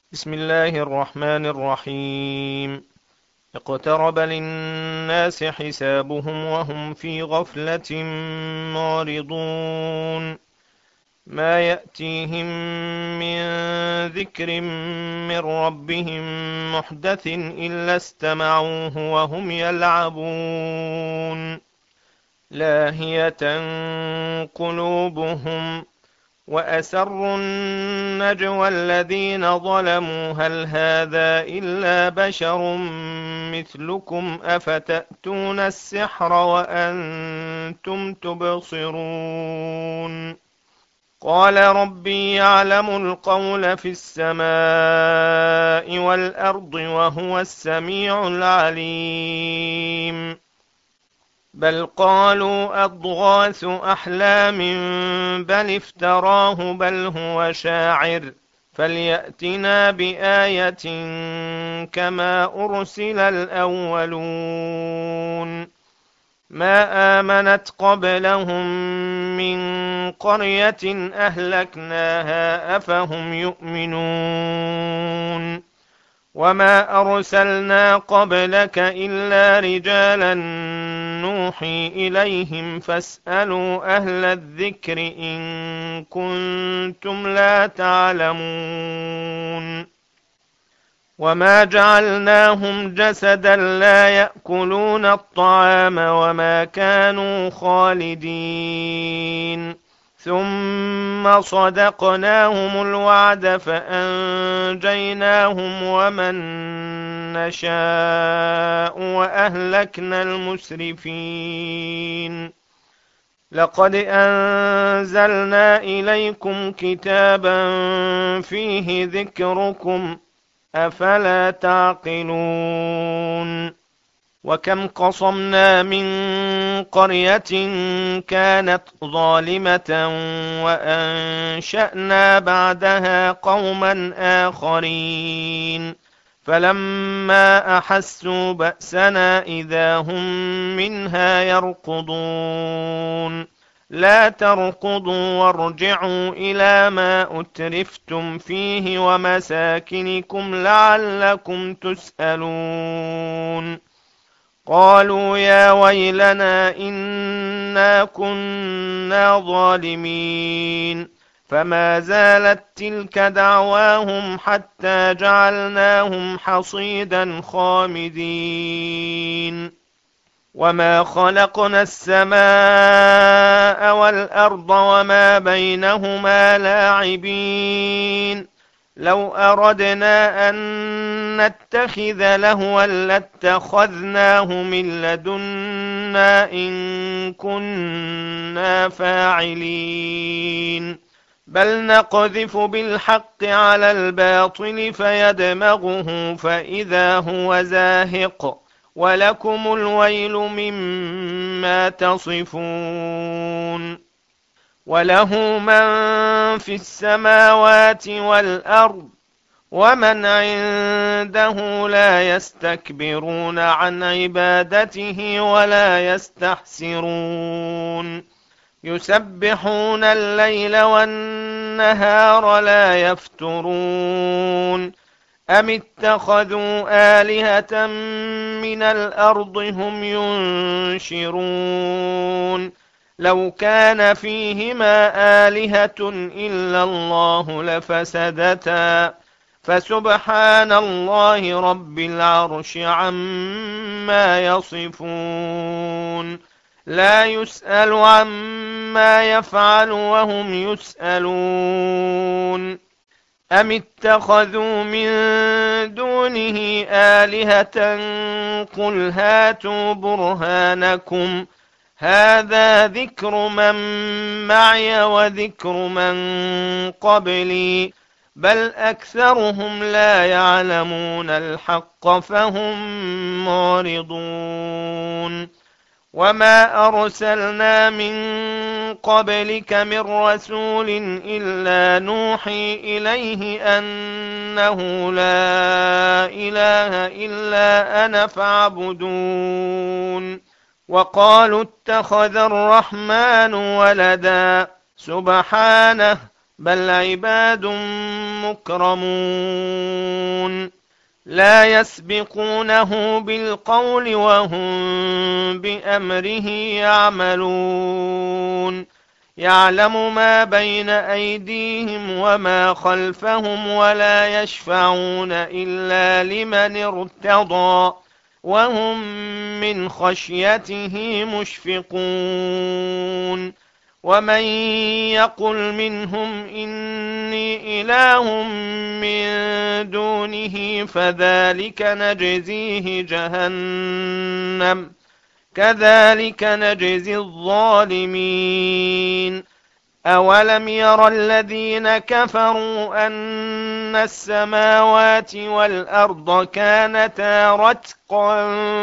بسم الله الرحمن الرحيم. اقترب للناس حسابهم وهم في غفلة معرضون. ما يأتيهم من ذكر من ربهم محدث إلا استمعوه وهم يلعبون. لاهية قلوبهم وأسروا النجوى الذين ظلموا هل هذا إلا بشر مثلكم أفتأتون السحر وأنتم تبصرون. قال ربي يعلم القول في السماء والأرض وهو السميع العليم. بل قالوا أضغاث أحلام بل افتراه بل هو شاعر فليأتنا بآية كما أرسل الأولون. ما آمنت قبلهم من قرية أهلكناها أفهم يؤمنون. وما أرسلنا قبلك إلا رجالا نوحي إليهم فاسألوا أهل الذكر إن كنتم لا تعلمون. وما جعلناهم جسدا لا يأكلون الطعام وما كانوا خالدين ثم صدقناهم الوعد فأنجيناهم ومن نشاء وأهلكنا المسرفين. لقد أنزلنا إليكم كتابا فيه ذكركم أفلا تعقلون. وكم قصمنا من قرية كانت ظالمة وأنشأنا بعدها قوما آخرين فلما أحسوا بأسنا إذا هم منها يركضون. لا تركضوا وارجعوا إلى ما أترفتم فيه ومساكنكم لعلكم تسألون. قالوا يا ويلنا إنا كنا ظالمين فما زالت تلك دعواهم حتى جعلناهم حصيدا خامدين. وما خلقنا السماء والأرض وما بينهما لاعبين. لو أردنا أن نتخذ لهوا لاتخذناه من لدنا إن كنا فاعلين. بل نقذف بالحق على الباطل فيدمغه فإذا هو زاهق ولكم الويل مما تصفون. وله من في السماوات والأرض ومن عنده لا يستكبرون عن عبادته ولا يستحسرون. يسبحون الليل والنهار لا يفترون. أم اتخذوا آلهة من الأرض هم ينشرون. لو كان فيهما آلهة إلا الله لفسدتا فسبحان الله رب العرش عما يصفون. لا يسأل عما يفعل وهم يسألون. أم اتخذوا من دونه آلهة قل هاتوا برهانكم هذا ذكر من معي وذكر من قبلي بل أكثرهم لا يعلمون الحق فهم معرضون. وما أرسلنا من قبلك من رسول إلا نوحي إليه أنه لا إله إلا أنا فاعبدون. وقالوا اتخذ الرحمن ولدا سبحانه بل عباد مكرمون لا يسبقونه بالقول وهم بأمره يعملون يعلم ما بين أيديهم وما خلفهم ولا يشفعون إلا لمن ارتضى وهم من خشيته مشفقون ومن يقل منهم إني إله من دونه فذلك نجزيه جهنم كذلك نجزي الظالمين أولم ير الذين كفروا أن السماوات والأرض كانتا رتقا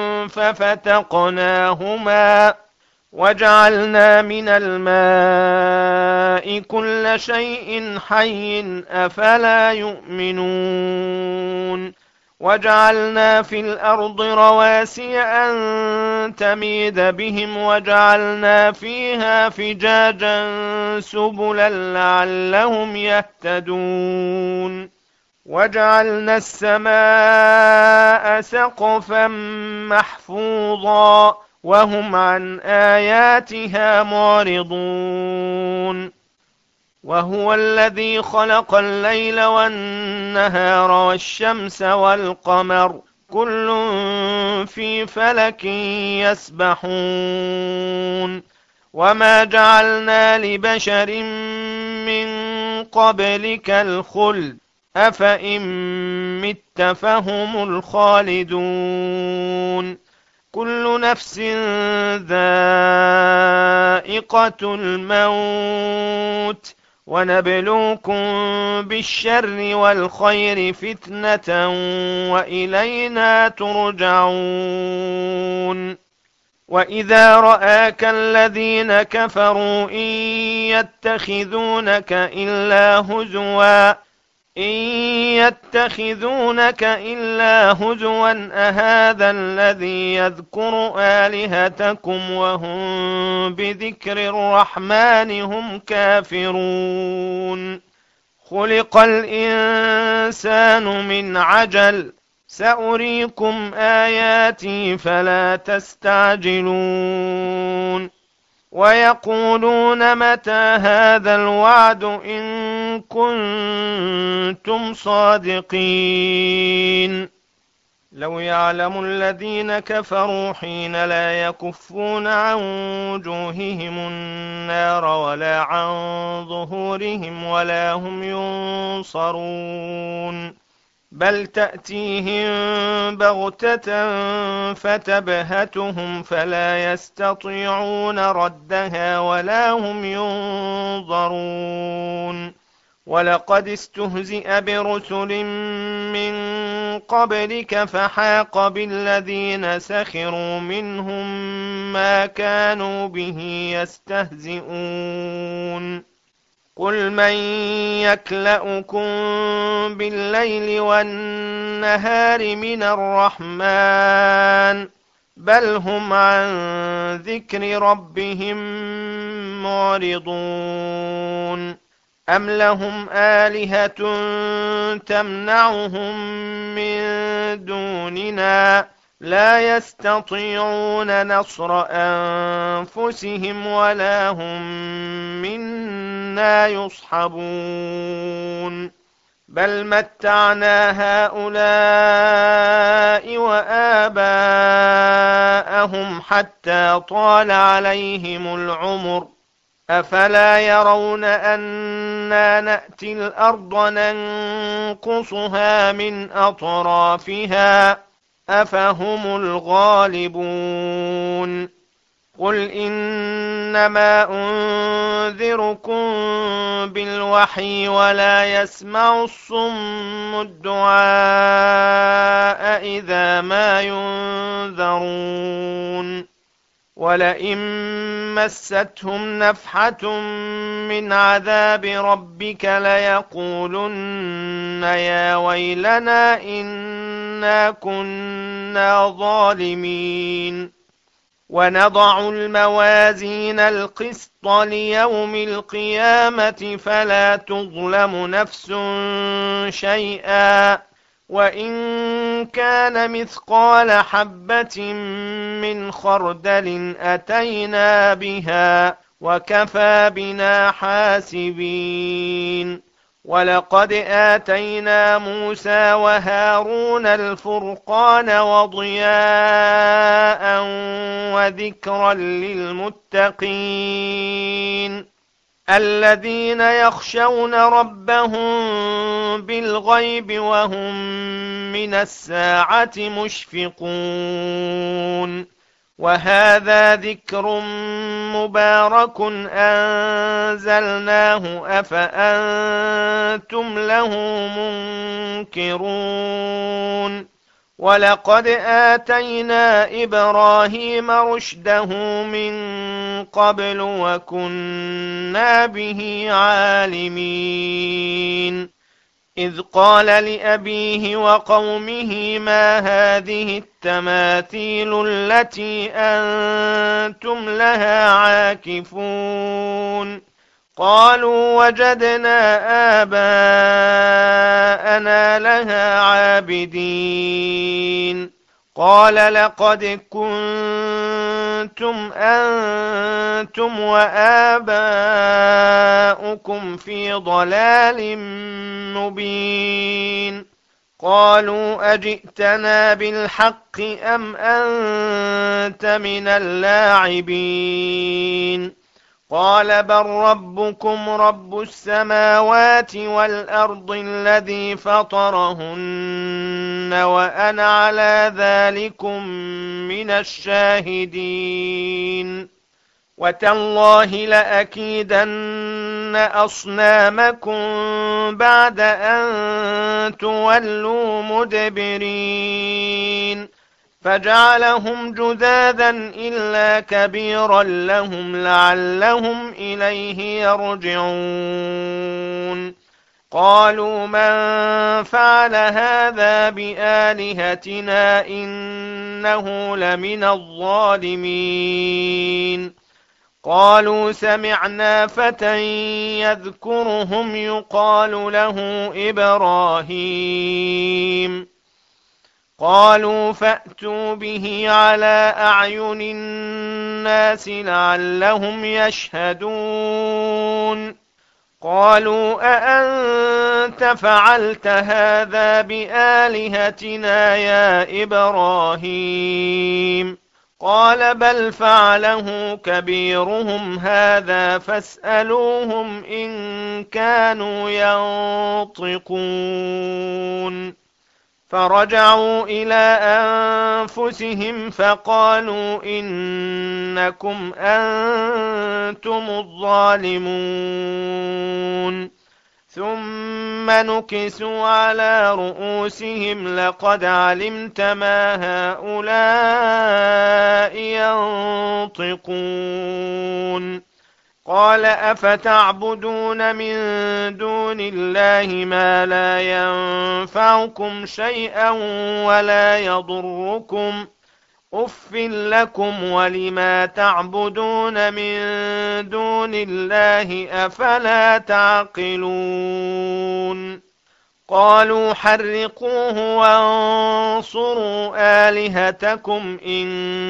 ففتقناهما وجعلنا من الماء كل شيء حي أفلا يؤمنون وجعلنا في الأرض رواسي أن تميد بهم وجعلنا فيها فجاجا سبلا لعلهم يهتدون وجعلنا السماء سقفا محفوظا وهم عن آياتها معرضون وهو الذي خلق الليل والنهار والشمس والقمر كل في فلك يسبحون وما جعلنا لبشر من قبلك الخلد أفإن مت فهم الخالدون كل نفس ذائقة الموت ونبلوكم بالشر والخير فتنة وإلينا ترجعون وإذا رآك الذين كفروا إن يتخذونك إلا هزوا أهذا الذي يذكر آلهتكم وهم بذكر الرحمن هم كافرون خلق الإنسان من عجل سأريكم آياتي فلا تستعجلون ويقولون متى هذا الوعد إن كنتم صادقين لو يعلم الذين كفروا حين لا يكفون عن وجوههم النار ولا عن ظهورهم ولا هم ينصرون بل تأتيهم بغتة فتبهتهم فلا يستطيعون ردها ولا هم ينظرون ولقد استهزئ برسل من قبلك فحاق بالذين سخروا منهم ما كانوا به يستهزئون قل من يكلؤكم بالليل والنهار من الرحمن بل هم عن ذكر ربهم معرضون أم لهم آلهة تمنعهم من دوننا لا يستطيعون نصر أنفسهم ولا هم منا يصحبون بل متعنا هؤلاء وآباءهم حتى طال عليهم العمر أفلا يرون أنا نأتي الأرض ننقصها من أطرافها أفهم الغالبون قل إنما أنذركم بالوحي ولا يسمع الصم الدعاء إذا ما ينذرون ولئن مستهم نفحة من عذاب ربك ليقولن يا ويلنا إنا كنا ظالمين ونضع الموازين القسط ليوم القيامة فلا تظلم نفس شيئا وإن كان مثقال حبة من خردل أتينا بها وكفى بنا حاسبين ولقد آتينا موسى وهارون الفرقان وضياء وذكرا للمتقين الذين يخشون ربهم بالغيب وهم من الساعة مشفقون وهذا ذكر مبارك أنزلناه أفأنتم له منكرون ولقد آتينا إبراهيم رشده من قبل وكنا به عالمين إذ قال لأبيه وقومه ما هذه التماثيل التي أنتم لها عاكفون قالوا وجدنا آباءنا لها عابدين قال لقد كنتم أنتم وآباؤكم في ضلال مبين قالوا أجئتنا بالحق أم أنت من اللاعبين قال بل ربكم رب السماوات والأرض الذي فطرهن وأنا على ذلكم من الشاهدين وتالله لأكيدن أصنامكم بعد أن تولوا مدبرين فجعلهم جذاذا إلا كبيرا لهم لعلهم إليه يرجعون قالوا من فعل هذا بآلهتنا إنه لمن الظالمين قالوا سمعنا فتى يذكرهم يقال له إبراهيم قالوا فأتوا به على أعين الناس لعلهم يشهدون قالوا أأنت فعلت هذا بآلهتنا يا إبراهيم قال بل فعله كبيرهم هذا فاسألوهم إن كانوا ينطقون فرجعوا إلى أنفسهم فقالوا إنكم أنتم الظالمون ثم نكسوا على رؤوسهم لقد علمت ما هؤلاء ينطقون قال أفتعبدون من دون الله ما لا ينفعكم شيئا ولا يضركم أف لكم ولما تعبدون من دون الله أفلا تعقلون قالوا حرقوه وانصروا آلهتكم إن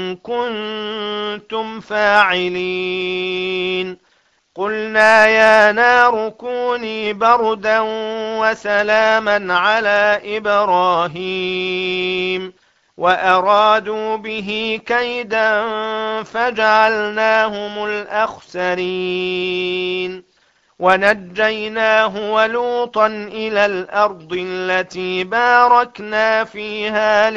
كنتم فاعلين قلنا يا نار كوني بردا وسلاما على إبراهيم وأرادوا به كيدا فجعلناهم الأخسرين ونجيناه ولوطا إلى الأرض التي باركنا فيها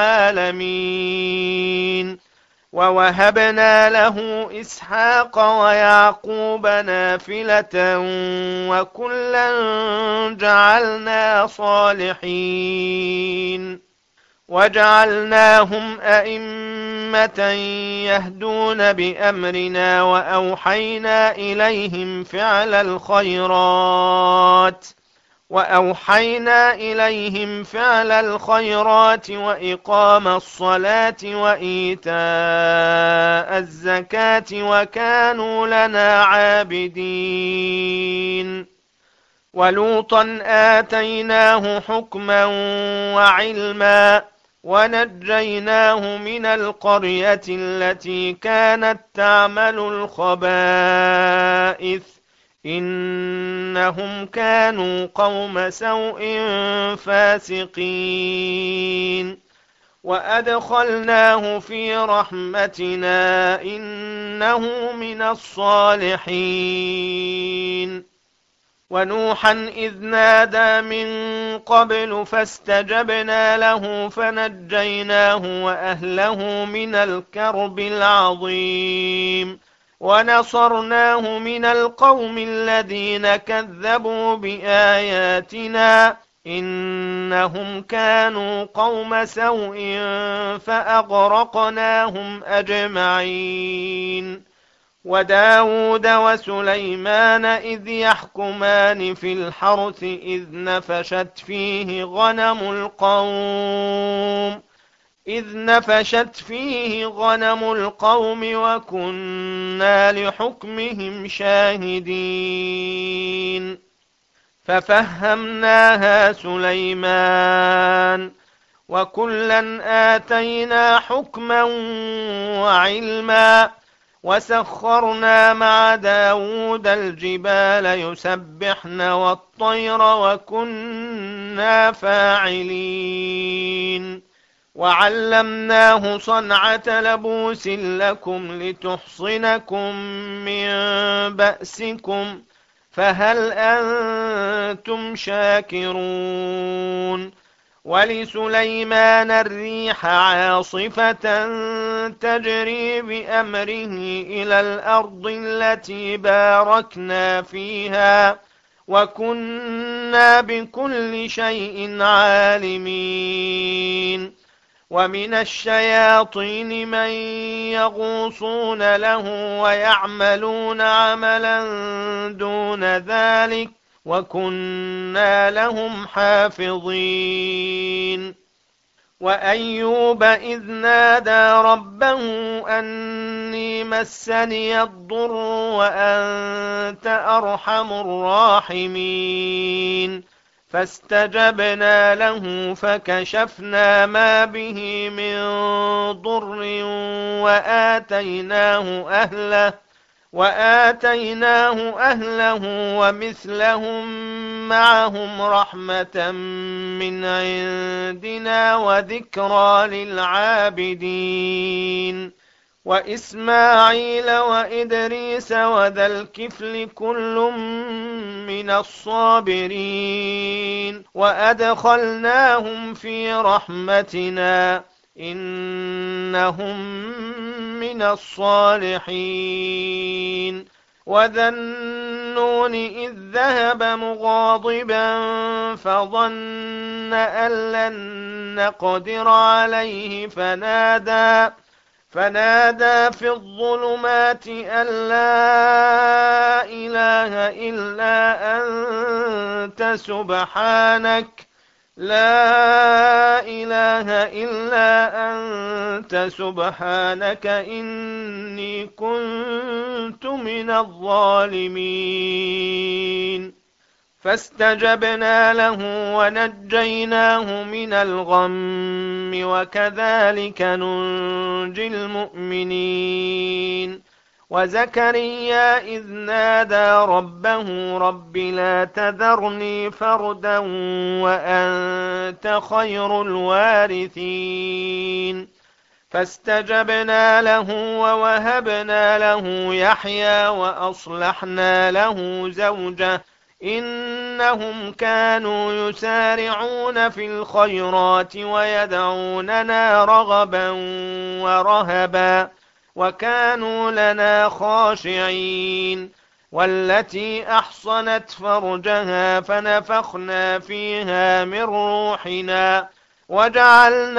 للعالمين ووهبنا له إسحاق ويعقوب نافلة وكلا جعلنا صالحين وجعلناهم أئمة يهدون بأمرنا وأوحينا إليهم فعل الخيرات وأوحينا إليهم فعل الخيرات وإقام الصلاة وإيتاء الزكاة وكانوا لنا عابدين. ولوطا آتيناه حكما وعلما ونجيناه من القرية التي كانت تعمل الخبائث إنهم كانوا قوم سوء فاسقين. وأدخلناه في رحمتنا إنه من الصالحين. ونوحا إذ نادى من قبل فاستجبنا له فنجيناه وأهله من الكرب العظيم ونصرناه من القوم الذين كذبوا بآياتنا إنهم كانوا قوم سوء فأغرقناهم أجمعين. وداود وسليمان إذ يحكمان في الحرث إذ نفشت فيه غنم القوم وكنا لحكمهم شاهدين. ففهمناها سليمان وكلا آتينا حكما وعلما وسخرنا مع داود الجبال يسبحن والطير وكنا فاعلين. وعلمناه صنعة لبوس لكم لتحصنكم من بأسكم فهل أنتم شاكرون. ولسليمان الريح عاصفة تجري بأمره إلى الأرض التي باركنا فيها وكنا بكل شيء عالمين. ومن الشياطين من يغوصون له ويعملون عملا دون ذلك وكنا لهم حافظين. وأيوب إذ نادى ربه أني مسني الضر وأنت أرحم الراحمين فاستجبنا له فكشفنا ما به من ضر وآتيناه أهله ومثلهم معهم رحمة من عندنا وذكرى للعابدين. وإسماعيل وإدريس وذا الكفل كل من الصابرين وأدخلناهم في رحمتنا إنهم من الصالحين. وذا النون إذ ذهب مغاضبا فظن أن لن نقدر عليه فنادى في الظلمات أن لا إله إلا أنت سبحانك إني كنت من الظالمين. فاستجبنا له ونجيناه من الغم وكذلك ننجي المؤمنين. وزكريا إذ نادى ربه رب لا تذرني فردا وأنت خير الوارثين فاستجبنا له ووهبنا له يحيى وأصلحنا له زوجه إنهم كانوا يسارعون في الخيرات ويدعوننا رغبا ورهبا وكانوا لنا خاشعين. والتي أحصنت فرجها فنفخنا فيها من روحنا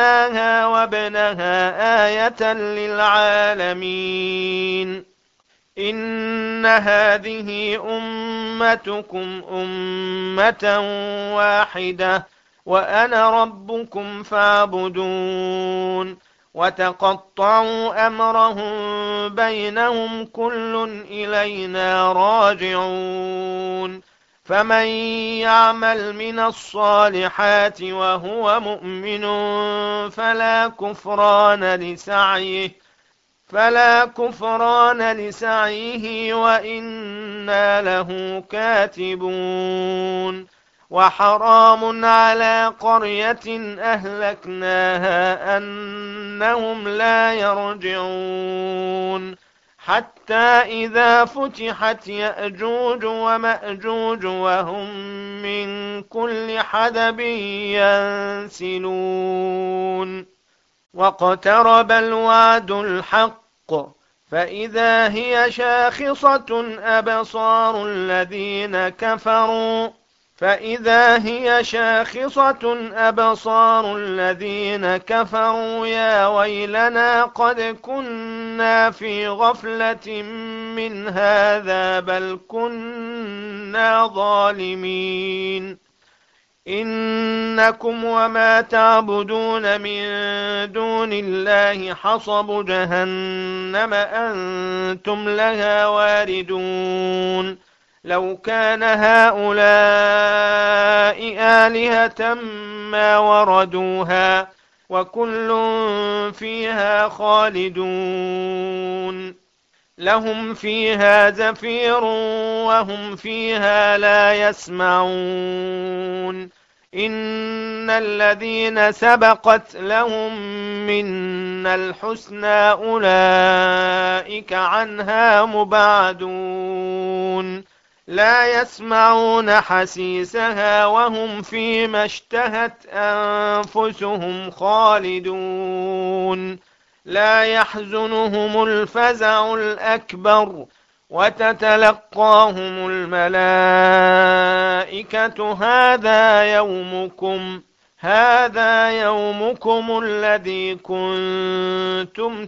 وجعلناها وابنها آية للعالمين. إن هذه أمتكم أمة واحدة وأنا ربكم فاعبدون وتقطعوا أمرهم بينهم كل إلينا راجعون فمن يعمل من الصالحات وهو مؤمن فلا كفران لسعيه وإنا له كاتبون وحرام على قرية أهلكناها أنهم لا يرجعون حتى إذا فتحت يأجوج ومأجوج وهم من كل حدب ينسلون واقترب الوعد الحق فإذا هي شاخصة أبصار الذين كفروا يا ويلنا قد كنا في غفلة من هذا بل كنا ظالمين إنكم وما تعبدون من دون الله حصب جهنم أنتم لها واردون لو كان هؤلاء آلهة ما وردوها وكل فيها خالدون لهم فيها زفير وهم فيها لا يسمعون إن الذين سبقت لهم منا الحسنى أولئك عنها مبعدون لا يسمعون حسيسها وهم فيما اشتهت أنفسهم خالدون لا يحزنهم الفزع الأكبر وتتلقاهم الملائكة هذا يومكم الذي كنتم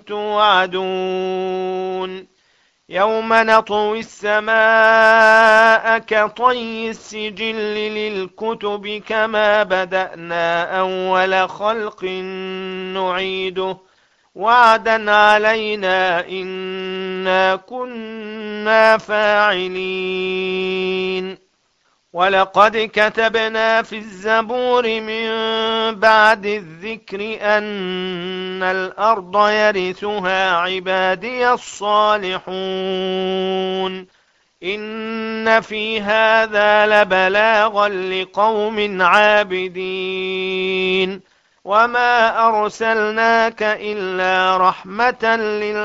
توعدون يوم نطوي السماء كطي السجل للكتب كما بدأنا أول خلق نعيده وعدا علينا إنا كنا فاعلين ولقد كتبنا في الزبور من بعد الذكر أن الأرض يرثها عبادي الصالحون إن في هذا لبلاغا لقوم عابدين وما أرسلناك إلا رحمة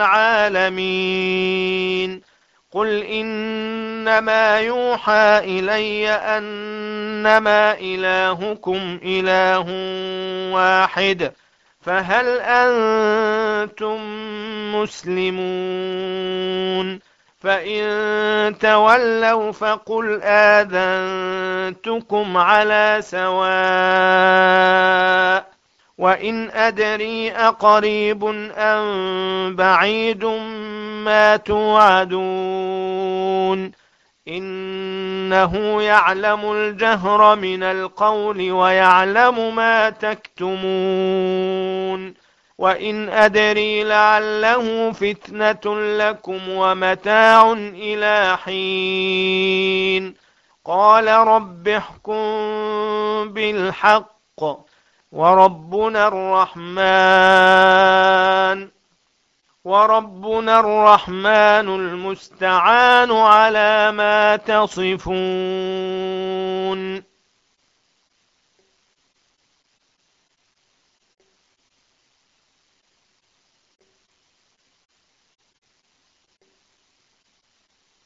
للعالمين قل إنما يوحى إلي أنما إلهكم إله واحد فهل أنتم مسلمون فإن تولوا فقل آذنتكم على سواء وإن أدري أقريب أم بعيد ما توعدون إنه يعلم الجهر من القول ويعلم ما تكتمون وإن أدري لعله فتنة لكم ومتاع إلى حين قال رب احكم بالحق وربنا الرحمن المستعان على ما تصفون